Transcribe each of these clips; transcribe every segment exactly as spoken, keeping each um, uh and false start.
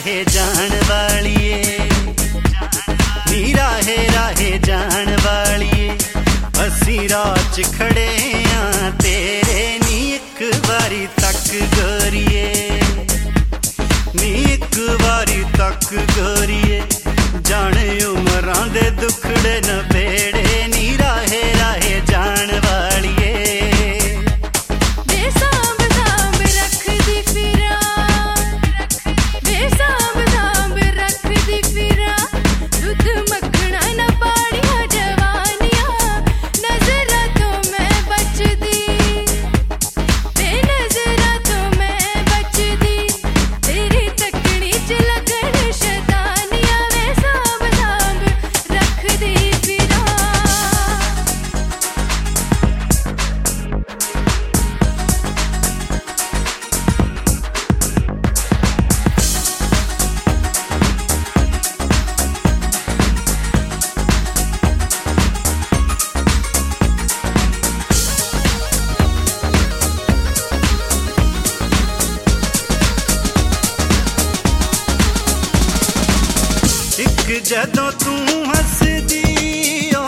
राहे जान वालिए, नी राहे राहे जान वालिए। असी राह च खड़े हाँ तेरे, नी एक बारी तक गोरिए, नी एक बारी तक गोरिए। जाने उमरां दे दुखड़े नबेड़े, नी राहे राहे जान वालिए। जदों तू हसदी ओ,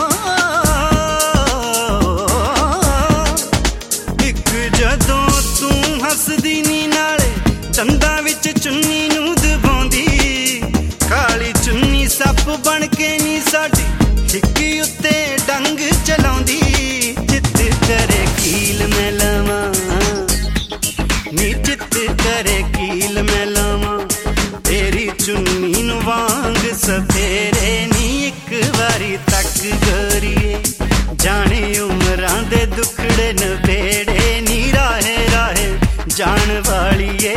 एक जदों तू हसदी नी नाले दंदां विच चुन्नी नूं दबाउंदी। काली चुन्नी सप बन के नी साडी हिक्की उत्ते डंग चलाउंदी। चित करे कील मैं लवां, नी चित करे कील मैं लवां। तेरी चुन्नी नूं वांग सवेरे, नी एक बारी तक गोरिए। जाने उमरां दे दुखड़े नबेड़े, नी राहे राहे जान वालिए।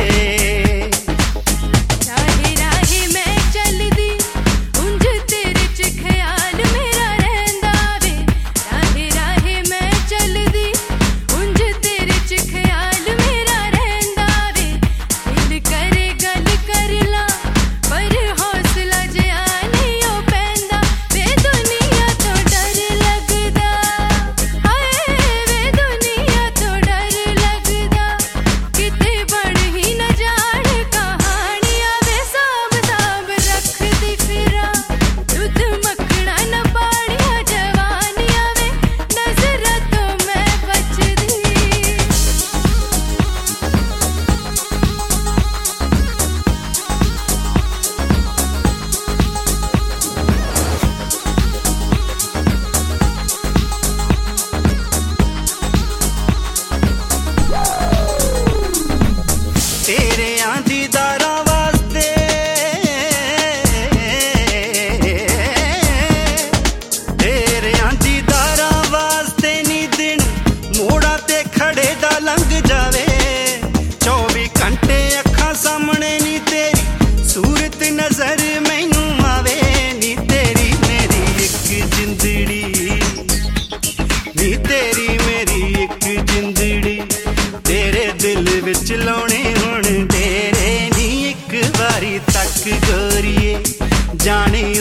विच लाने हुण तेरे, नी एक बारी तक गोरिए। जाने